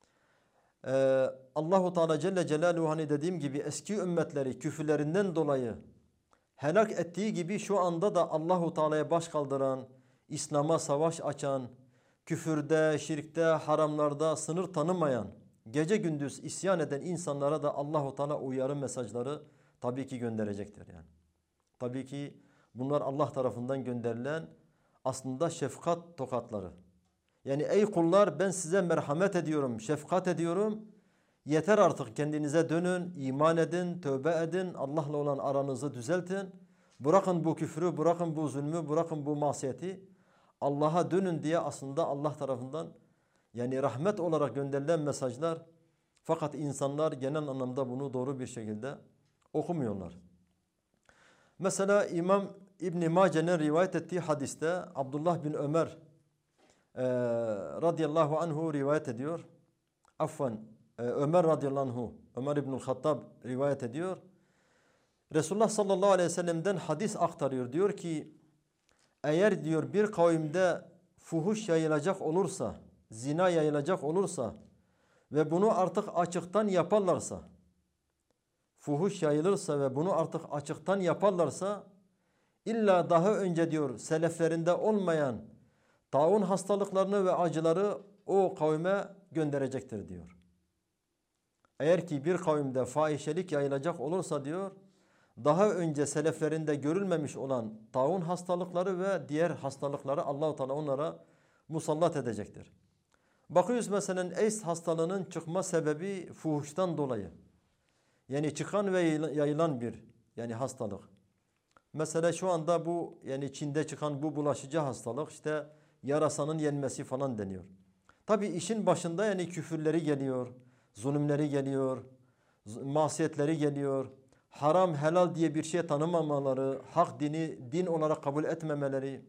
Allahu Teala Celle Celaluhu hani dediğim gibi eski ümmetleri küfürlerinden dolayı helak ettiği gibi şu anda da Allahu Teala'ya baş kaldıran, İslam'a savaş açan, küfürde, şirkte, haramlarda sınır tanımayan, gece gündüz isyan eden insanlara da Allahu Teala uyarı mesajları tabii ki gönderecektir yani. Tabii ki bunlar Allah tarafından gönderilen aslında şefkat tokatları. Yani ey kullar, ben size merhamet ediyorum, şefkat ediyorum. Yeter artık, kendinize dönün, iman edin, tövbe edin, Allah'la olan aranızı düzeltin. Bırakın bu küfrü, bırakın bu zulmü, bırakın bu masiyeti. Allah'a dönün diye aslında Allah tarafından yani rahmet olarak gönderilen mesajlar. Fakat insanlar genel anlamda bunu doğru bir şekilde okumuyorlar. Mesela İmam İbn Mace'nin rivayet ettiği hadiste Abdullah bin Ömer radıyallahu anhu rivayet ediyor. Ömer radıyallahu anhu, Ömer İbnül Hattab rivayet ediyor. Resulullah sallallahu aleyhi ve sellem'den hadis aktarıyor. Diyor ki eğer diyor bir kavimde fuhuş yayılacak olursa, zina yayılacak olursa ve bunu artık açıktan yaparlarsa, fuhuş yayılırsa ve bunu artık açıktan yaparlarsa illa daha önce diyor seleflerinde olmayan taun hastalıklarını ve acıları o kavme gönderecektir diyor. Eğer ki bir kavimde fahişelik yayılacak olursa diyor, daha önce seleflerinde görülmemiş olan taun hastalıkları ve diğer hastalıkları Allah-u Teala onlara musallat edecektir. Bakıyoruz mesela AIDS hastalığının çıkma sebebi fuhuştan dolayı. Yani çıkan ve yayılan bir yani hastalık. Mesela şu anda bu yani Çin'de çıkan bu bulaşıcı hastalık işte yarasanın yenmesi falan deniyor. Tabi işin başında yani küfürleri geliyor, zulümleri geliyor, masiyetleri geliyor. Haram helal diye bir şey tanımamaları, hak dini din olarak kabul etmemeleri.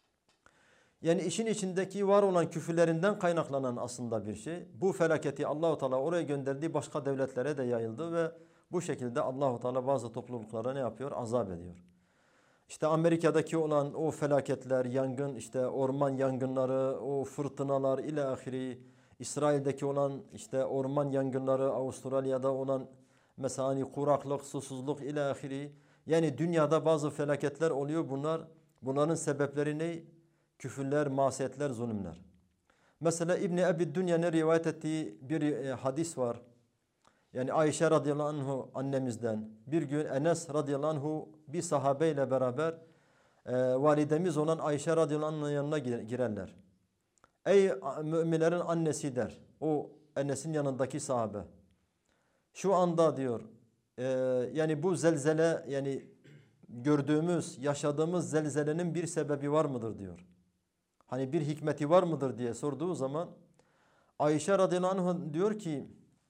Yani işin içindeki var olan küfürlerinden kaynaklanan aslında bir şey. Bu felaketi Allah-u Teala oraya gönderdiği başka devletlere de yayıldı ve bu şekilde Allah-u Teala bazı topluluklara ne yapıyor? Azap ediyor. İşte Amerika'daki olan o felaketler, yangın, işte orman yangınları, o fırtınalar ile ahiri, İsrail'deki olan işte orman yangınları, Avustralya'da olan mesela hani kuraklık, susuzluk ile ahiri. Yani dünyada bazı felaketler oluyor. Bunların sebepleri ne? Küfürler, masiyetler, zulümler. Mesela İbn-i Ebi Dünyan'ın rivayet ettiği bir hadis var. Yani Ayşe radıyallahu anhu annemizden bir gün Enes radıyallahu anhu bir sahabeyle beraber validemiz olan Ayşe radıyallahu anh'ın yanına girerler. Ey müminlerin annesi der. O Enes'in yanındaki sahabe. Şu anda diyor yani bu zelzele yani gördüğümüz, yaşadığımız zelzelenin bir sebebi var mıdır diyor. Hani bir hikmeti var mıdır diye sorduğu zaman Ayşe radıyallahu anh diyor ki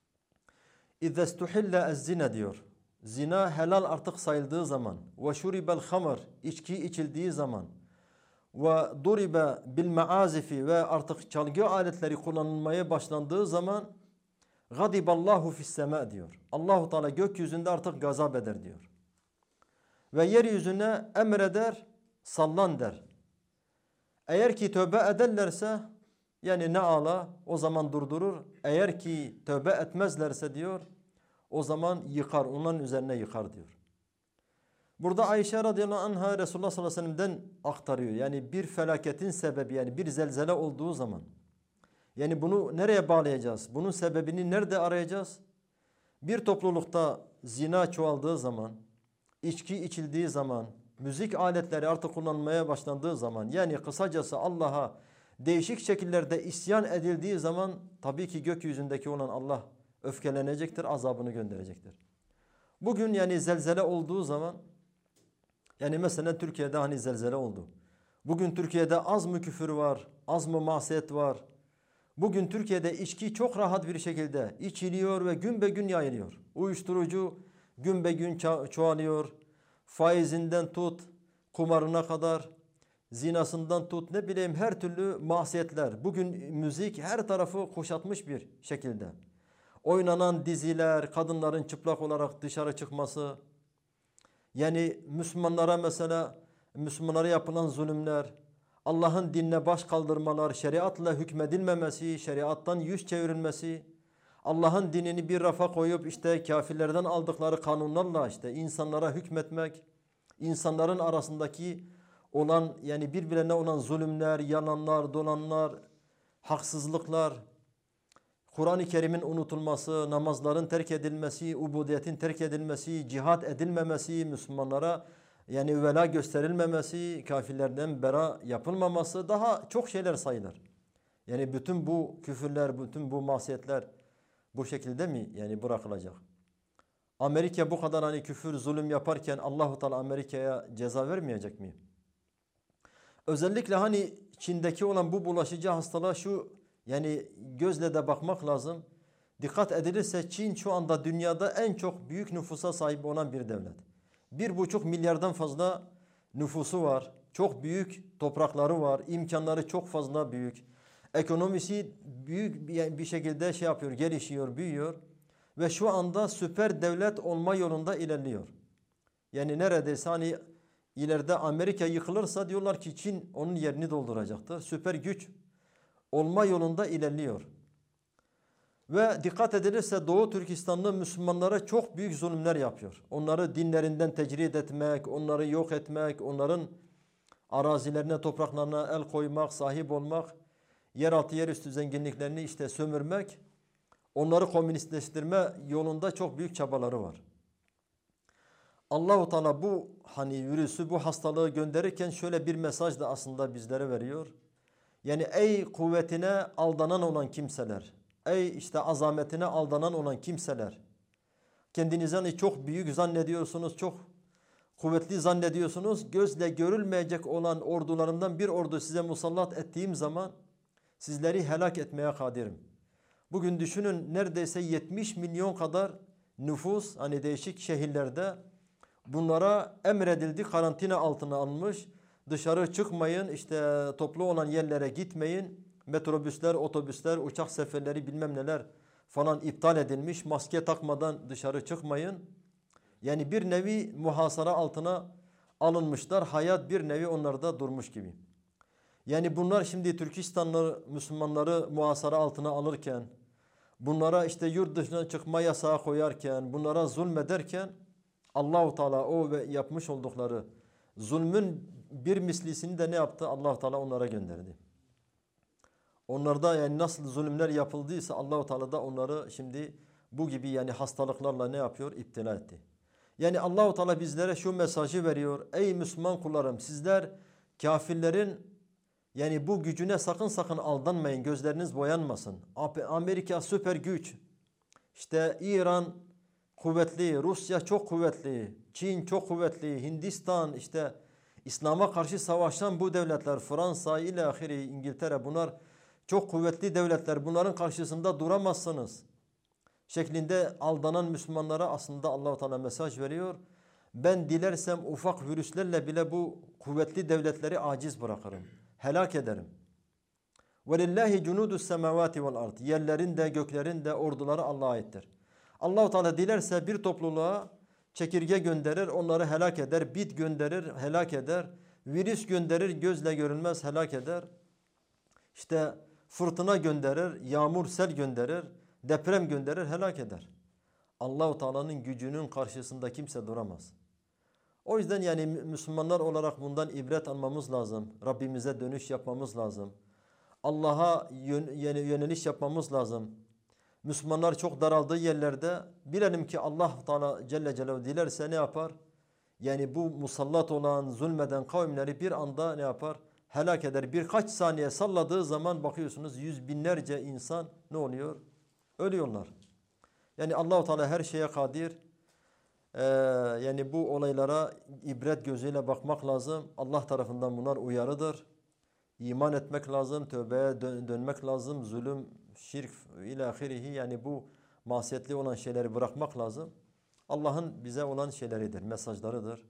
İzâ istuhille ez-zina diyor. Zina helal artık sayıldığı zaman ve şuribel hamr içki içildiği zaman ve duribe bil maazifi ve artık çalgı aletleri kullanılmaya başlandığı zaman gadiballahu fis sema diyor. Allahu Teala gökyüzünde artık gazap eder diyor. Ve yeryüzüne emreder, sallan der. Eğer ki tövbe ederlerse yani ne ala o zaman durdurur. Eğer ki tövbe etmezlerse diyor o zaman yıkar, onların üzerine yıkar diyor. Burada Ayşe radıyallahu anh'a Resulullah sallallahu aleyhi ve sellem'den aktarıyor. Yani bir felaketin sebebi yani bir zelzele olduğu zaman. Yani bunu nereye bağlayacağız? Bunun sebebini nerede arayacağız? Bir toplulukta zina çoğaldığı zaman, içki içildiği zaman, müzik aletleri artık kullanılmaya başlandığı zaman yani kısacası Allah'a değişik şekillerde isyan edildiği zaman tabii ki gökyüzündeki olan Allah öfkelenecektir, azabını gönderecektir. Bugün yani zelzele olduğu zaman yani mesela Türkiye'de hani zelzele oldu. Bugün Türkiye'de az mı küfür var, az mı masiyet var? Bugün Türkiye'de içki çok rahat bir şekilde içiliyor ve gün be gün yayılıyor. Uyuşturucu gün be gün çoğalıyor. Faizinden tut, kumarına kadar, zinasından tut ne bileyim her türlü masiyetler. Bugün müzik her tarafı kuşatmış bir şekilde. Oynanan diziler, kadınların çıplak olarak dışarı çıkması. Yani Müslümanlara mesela Müslümanlara yapılan zulümler, Allah'ın dinine baş kaldırmalar, şeriatla hükmedilmemesi, şeriattan yüz çevrilmesi, Allah'ın dinini bir rafa koyup işte kafirlerden aldıkları kanunlarla işte insanlara hükmetmek, insanların arasındaki olan yani birbirine olan zulümler, yalanlar, dolanlar, haksızlıklar, Kur'an-ı Kerim'in unutulması, namazların terk edilmesi, ubudiyetin terk edilmesi, cihat edilmemesi, Müslümanlara yani vela gösterilmemesi, kafirlerden bera yapılmaması daha çok şeyler sayılır. Yani bütün bu küfürler, bütün bu masiyetler bu şekilde mi yani bırakılacak? Amerika bu kadar hani küfür, zulüm yaparken Allahu Teala Amerika'ya ceza vermeyecek mi? Özellikle hani Çin'deki olan bu bulaşıcı hastalığa şu yani gözle de bakmak lazım. Dikkat edilirse Çin şu anda dünyada en çok büyük nüfusa sahip olan bir devlet. 1,5 milyardan fazla nüfusu var. Çok büyük toprakları var. İmkanları çok fazla büyük. Ekonomisi büyük bir şekilde şey yapıyor, gelişiyor, büyüyor. Ve şu anda süper devlet olma yolunda ilerliyor. Yani neredeyse hani ileride Amerika yıkılırsa diyorlar ki Çin onun yerini dolduracaktır. Süper güç olma yolunda ilerliyor. Ve dikkat edilirse Doğu Türkistanlı Müslümanlara çok büyük zulümler yapıyor. Onları dinlerinden tecrid etmek, onları yok etmek, onların arazilerine, topraklarına el koymak, sahip olmak, yeraltı yerüstü zenginliklerini işte sömürmek. Onları komünistleştirme yolunda çok büyük çabaları var. Allah-u Teala bu virüsü, bu hastalığı gönderirken şöyle bir mesaj da aslında bizlere veriyor. Yani ey kuvvetine aldanan olan kimseler, ey işte azametine aldanan olan kimseler, kendinizden çok büyük zannediyorsunuz, çok kuvvetli zannediyorsunuz. Gözle görülmeyecek olan ordularımdan bir ordu size musallat ettiğim zaman sizleri helak etmeye kadirim. Bugün düşünün, neredeyse 70 milyon kadar nüfus değişik şehirlerde bunlara emredildi, karantina altına alınmış. Dışarı çıkmayın, işte toplu olan yerlere gitmeyin. Metrobüsler, otobüsler, uçak seferleri bilmem neler falan iptal edilmiş. Maske takmadan dışarı çıkmayın. Yani bir nevi muhasara altına alınmışlar. Hayat bir nevi onlarda durmuş gibi. Yani bunlar şimdi Türkistanlı Müslümanları muhasara altına alırken, bunlara işte yurt dışına çıkma yasağı koyarken, bunlara zulmederken Allah-u Teala o ve yapmış oldukları zulmün bir mislisini de ne yaptı? Allah-u Teala onlara gönderdi. Onlarda yani nasıl zulümler yapıldıysa Allah-u Teala da onları şimdi bu gibi hastalıklarla ne yapıyor? İptila etti. Yani Allah-u Teala bizlere şu mesajı veriyor. Ey Müslüman kullarım, sizler kafirlerin bu gücüne sakın aldanmayın. Gözleriniz boyanmasın. Amerika süper güç. İşte İran kuvvetli, Rusya çok kuvvetli, Çin çok kuvvetli, Hindistan, işte İslam'a karşı savaşan bu devletler, Fransa ile ahiri, İngiltere, bunlar çok kuvvetli devletler. Bunların karşısında duramazsınız şeklinde aldanan Müslümanlara aslında Allah-u Teala mesaj veriyor. Ben dilersem ufak virüslerle bile bu kuvvetli devletleri aciz bırakırım. Helak ederim. وَلِلَّهِ جُنُودُ السَّمَوَاتِ وَالْاَرْضِ Yerlerin de göklerin de orduları Allah'a aittir. Allah-u Teala dilerse bir topluluğa çekirge gönderir, onları helak eder. Bit gönderir, helak eder. Virüs gönderir, gözle görülmez, helak eder. İşte fırtına gönderir, yağmur, sel gönderir, deprem gönderir, helak eder. Allah-u Teala'nın gücünün karşısında kimse duramaz. O yüzden Müslümanlar olarak bundan ibret almamız lazım. Rabbimize dönüş yapmamız lazım. Allah'a yöneliş yapmamız lazım. Müslümanlar çok daraldığı yerlerde bilelim ki Allah Teala Celle Celaluhu dilerse ne yapar? Bu musallat olan, zulmeden kavimleri bir anda ne yapar? Helak eder. Birkaç saniye salladığı zaman bakıyorsunuz yüz binlerce insan ne oluyor? Ölüyorlar. Allah-u Teala her şeye kadir. Bu olaylara ibret gözüyle bakmak lazım. Allah tarafından bunlar uyarıdır. İman etmek lazım, tövbeye dönmek lazım, zulüm, şirk ile ahirihi bu masiyetli olan şeyleri bırakmak lazım. Allah'ın bize olan şeyleridir, mesajlarıdır.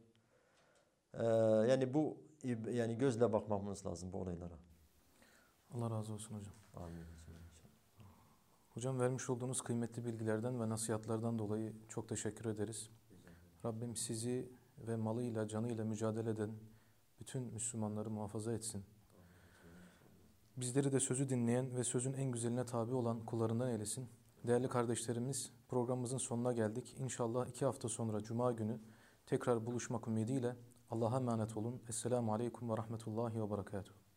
Bu gözle bakmamız lazım bu olaylara. Allah razı olsun hocam. Amin. Hocam vermiş olduğunuz kıymetli bilgilerden ve nasihatlardan dolayı çok teşekkür ederiz. Rabbim sizi ve malıyla, canıyla mücadele eden bütün Müslümanları muhafaza etsin. Bizleri de sözü dinleyen ve sözün en güzeline tabi olan kullarından eylesin. Değerli kardeşlerimiz, programımızın sonuna geldik. İnşallah 2 hafta sonra Cuma günü tekrar buluşmak ümidiyle Allah'a emanet olun. Esselamu Aleyküm ve Rahmetullahi ve Berekatuhu.